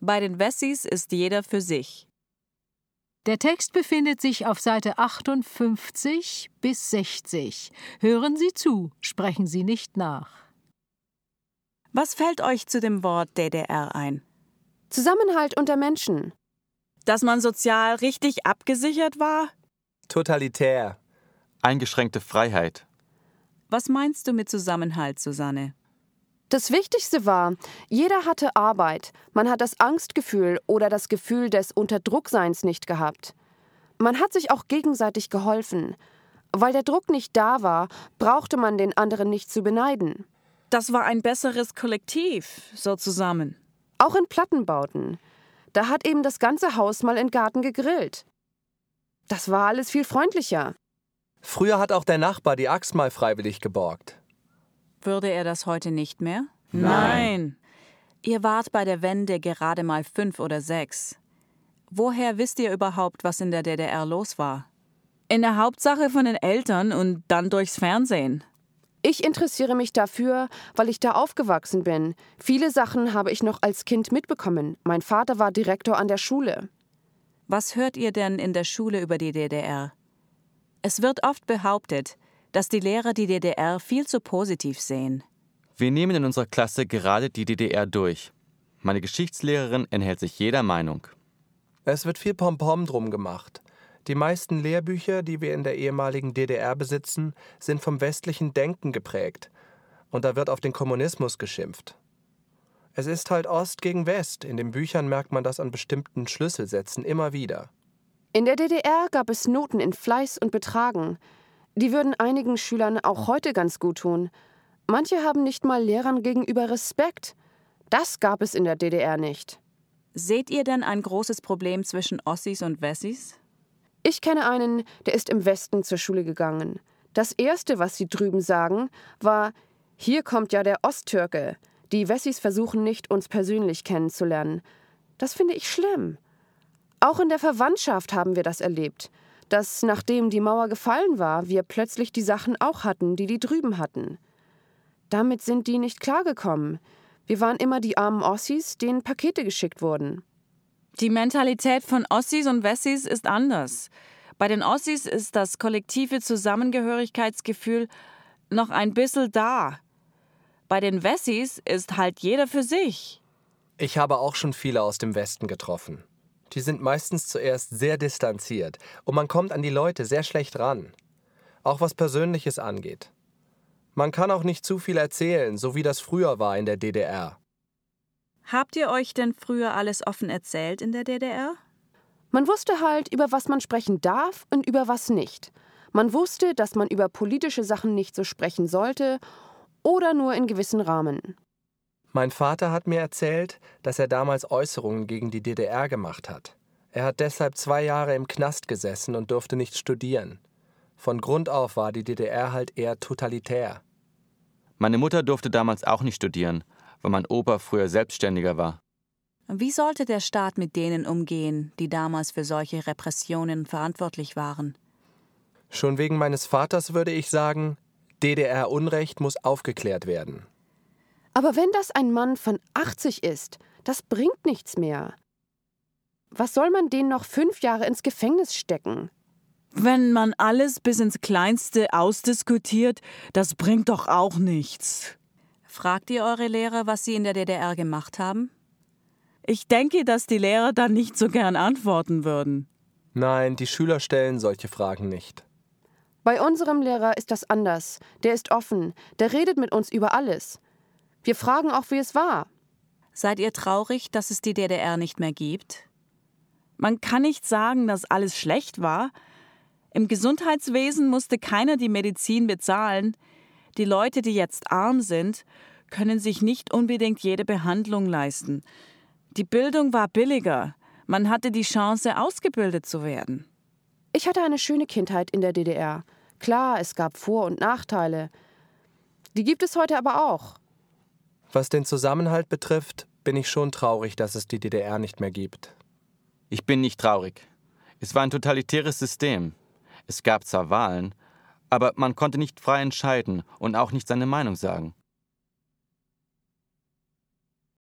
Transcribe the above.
Bei den Wessis ist jeder für sich. Der Text befindet sich auf Seite 58 bis 60. Hören Sie zu, sprechen Sie nicht nach. Was fällt euch zu dem Wort DDR ein? Zusammenhalt unter Menschen. Dass man sozial richtig abgesichert war? Totalitär. Eingeschränkte Freiheit. Was meinst du mit Zusammenhalt, Susanne? Das Wichtigste war, jeder hatte Arbeit. Man hat das Angstgefühl oder das Gefühl des Unterdruckseins nicht gehabt. Man hat sich auch gegenseitig geholfen. Weil der Druck nicht da war, brauchte man den anderen nicht zu beneiden. Das war ein besseres Kollektiv, so zusammen. Auch in Plattenbauten. Da hat eben das ganze Haus mal im Garten gegrillt. Das war alles viel freundlicher. Früher hat auch der Nachbar die Axt mal freiwillig geborgt. Würde er das heute nicht mehr? Nein. Ihr wart bei der Wende gerade mal 5 oder 6. Woher wisst ihr überhaupt, was in der DDR los war? In der Hauptsache von den Eltern und dann durchs Fernsehen. Ich interessiere mich dafür, weil ich da aufgewachsen bin. Viele Sachen habe ich noch als Kind mitbekommen. Mein Vater war Direktor an der Schule. Was hört ihr denn in der Schule über die DDR? Es wird oft behauptet, dass die Lehrer die DDR viel zu positiv sehen. Wir nehmen in unserer Klasse gerade die DDR durch. Meine Geschichtslehrerin enthält sich jeder Meinung. Es wird viel Pompom drum gemacht. Die meisten Lehrbücher, die wir in der ehemaligen DDR besitzen, sind vom westlichen Denken geprägt. Und da wird auf den Kommunismus geschimpft. Es ist halt Ost gegen West. In den Büchern merkt man das an bestimmten Schlüsselsätzen immer wieder. In der DDR gab es Noten in Fleiß und Betragen. Die würden einigen Schülern auch heute ganz gut tun. Manche haben nicht mal Lehrern gegenüber Respekt. Das gab es in der DDR nicht. Seht ihr denn ein großes Problem zwischen Ossis und Wessis? Ich kenne einen, der ist im Westen zur Schule gegangen. Das Erste, was sie drüben sagen, war: Hier kommt ja der Osttürke. Die Wessis versuchen nicht, uns persönlich kennenzulernen. Das finde ich schlimm. Auch in der Verwandtschaft haben wir das erlebt. Dass, nachdem die Mauer gefallen war, wir plötzlich die Sachen auch hatten, die drüben hatten. Damit sind die nicht klargekommen. Wir waren immer die armen Ossis, denen Pakete geschickt wurden. Die Mentalität von Ossis und Wessis ist anders. Bei den Ossis ist das kollektive Zusammengehörigkeitsgefühl noch ein bisschen da. Bei den Wessis ist halt jeder für sich. Ich habe auch schon viele aus dem Westen getroffen. Die sind meistens zuerst sehr distanziert und man kommt an die Leute sehr schlecht ran. Auch was Persönliches angeht. Man kann auch nicht zu viel erzählen, so wie das früher war in der DDR. Habt ihr euch denn früher alles offen erzählt in der DDR? Man wusste halt, über was man sprechen darf und über was nicht. Man wusste, dass man über politische Sachen nicht so sprechen sollte oder nur in gewissen Rahmen. Mein Vater hat mir erzählt, dass er damals Äußerungen gegen die DDR gemacht hat. Er hat deshalb 2 Jahre im Knast gesessen und durfte nicht studieren. Von Grund auf war die DDR halt eher totalitär. Meine Mutter durfte damals auch nicht studieren, weil mein Opa früher Selbstständiger war. Wie sollte der Staat mit denen umgehen, die damals für solche Repressionen verantwortlich waren? Schon wegen meines Vaters würde ich sagen, DDR-Unrecht muss aufgeklärt werden. Aber wenn das ein Mann von 80 ist, das bringt nichts mehr. Was soll man den noch 5 Jahre ins Gefängnis stecken? Wenn man alles bis ins Kleinste ausdiskutiert, das bringt doch auch nichts. Fragt ihr eure Lehrer, was sie in der DDR gemacht haben? Ich denke, dass die Lehrer dann nicht so gern antworten würden. Nein, die Schüler stellen solche Fragen nicht. Bei unserem Lehrer ist das anders. Der ist offen, der redet mit uns über alles. Wir fragen auch, wie es war. Seid ihr traurig, dass es die DDR nicht mehr gibt? Man kann nicht sagen, dass alles schlecht war. Im Gesundheitswesen musste keiner die Medizin bezahlen. Die Leute, die jetzt arm sind, können sich nicht unbedingt jede Behandlung leisten. Die Bildung war billiger. Man hatte die Chance, ausgebildet zu werden. Ich hatte eine schöne Kindheit in der DDR. Klar, es gab Vor- und Nachteile. Die gibt es heute aber auch. Was den Zusammenhalt betrifft, bin ich schon traurig, dass es die DDR nicht mehr gibt. Ich bin nicht traurig. Es war ein totalitäres System. Es gab zwar Wahlen, aber man konnte nicht frei entscheiden und auch nicht seine Meinung sagen.